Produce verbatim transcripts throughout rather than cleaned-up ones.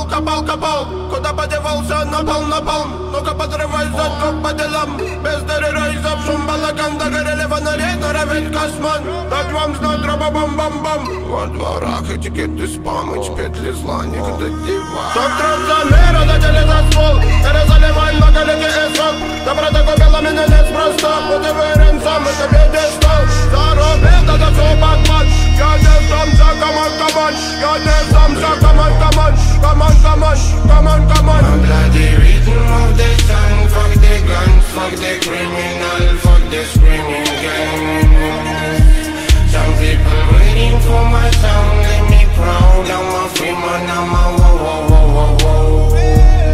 копал, копал, копал. Куда подевался, напал, напал. Ну-ка подрывай задку по делам. Без терроризов, шум балаган. Догорели фонари, норовит косман. Дать вам знать, траба-бам-бам-бам. Во дворах этикеты спам, эти петли зла, никогда дива. Сок трансамера, надели за ствол. Перезаливай многолетний эсок. Доброта купила меня неспроста. Вот и уверен сам, это пьедестал. Заробил, это все Батман. Я не сам за команд, команд. Я не сам за команд, команд. Команд, команд, команд, команд. My bloody rhythm of the sun. Fuck the guns, fuck the criminal. Fuck the screaming gang. Some people waiting for my sound. Let me proud, I'm a free man, I'm a whoa, whoa, whoa, whoa, whoa.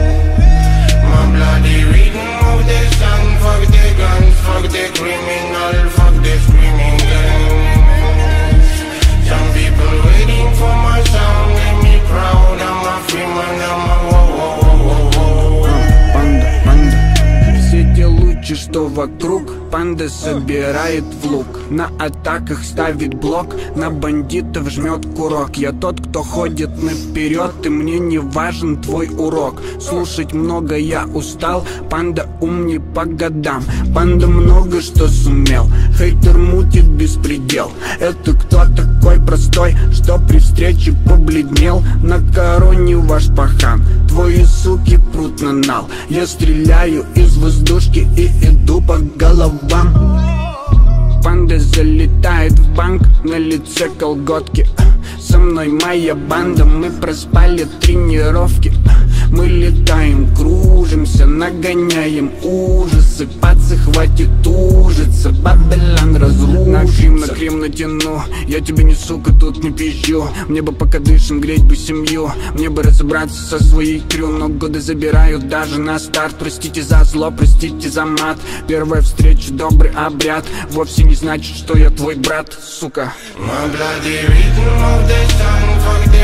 My bloody rhythm of the sun. Fuck the guns, fuck the criminal. Fuck the screaming gang. Some people waiting for my sound. Let me proud, I'm a free man, I'm a whoa, whoa, whoa, whoa, whoa. Панда, панда. Все те лучи, что вокруг, панда собирает в лук. На атаках ставит блок, на бандитов жмет курок. Я тот, кто ходит наперед, и мне не важен твой урок. Слушать много я устал, панда ум не по годам. Панда много что сумел, хейтер мутит беспредел. Это кто такой простой, что при встрече побледнел? На короне ваш пахан, твои суки прут на нал. Я стреляю из воздушки и иду по головам. Панда залетает в банк, на лице колготки. Со мной моя банда, мы проспали тренировки. Мы летаем, кружимся, нагоняем ужасы. Пацы, хватит ужиться, Бабилон разрушится. На крем, на крем натяну, я тебе не сука, тут не пизжу. Мне бы пока дышим, греть бы семью. Мне бы разобраться со своей крю, но годы забирают даже на старт. Простите за зло, простите за мат. Первая встреча, добрый обряд вовсе не значит, что я твой брат, сука. My bloody rhythm of the sun. Fuck the